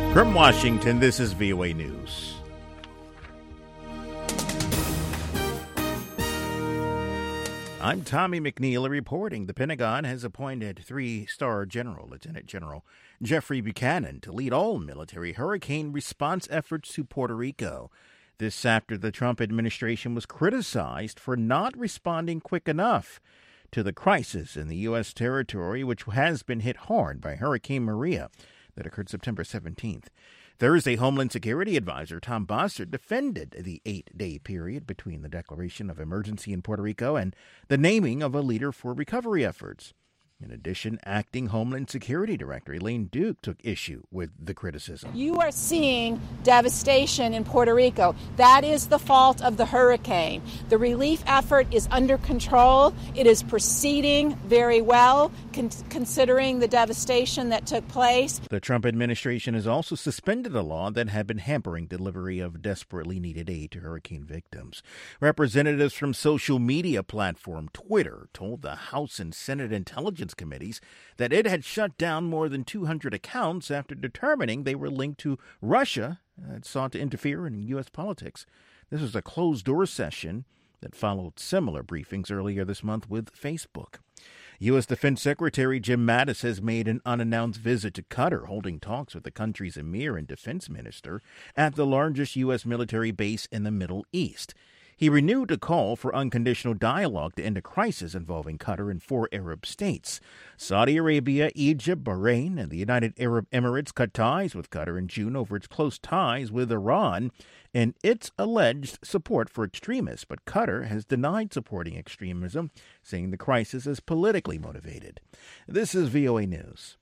From Washington, this is VOA News. I'm Tommy McNeil reporting. The Pentagon has appointed three-star General Lieutenant General Jeffrey Buchanan to lead all military hurricane response efforts to Puerto Rico. This after the Trump administration was criticized for not responding quick enough to the crisis in the U.S. territory, which has been hit hard by Hurricane Maria that occurred September 17th. Thursday, Homeland Security Advisor Tom Bossert defended the 8-day period between the declaration of emergency in Puerto Rico and the naming of a leader for recovery efforts. In addition, acting Homeland Security Director Elaine Duke took issue with the criticism. You are seeing devastation in Puerto Rico. That is the fault of the hurricane. The relief effort is under control. It is proceeding very well, considering the devastation that took place. The Trump administration has also suspended a law that had been hampering delivery of desperately needed aid to hurricane victims. Representatives from social media platform Twitter told the House and Senate Intelligence Committees that it had shut down more than 200 accounts after determining they were linked to Russia that sought to interfere in U.S. politics. This was a closed-door session that followed similar briefings earlier this month with Facebook. U.S. Defense Secretary Jim Mattis has made an unannounced visit to Qatar, holding talks with the country's emir and defense minister at the largest U.S. military base in the Middle East. He renewed a call for unconditional dialogue to end a crisis involving Qatar and 4 Arab states. Saudi Arabia, Egypt, Bahrain, and the United Arab Emirates cut ties with Qatar in June over its close ties with Iran and its alleged support for extremists. But Qatar has denied supporting extremism, saying the crisis is politically motivated. This is VOA News.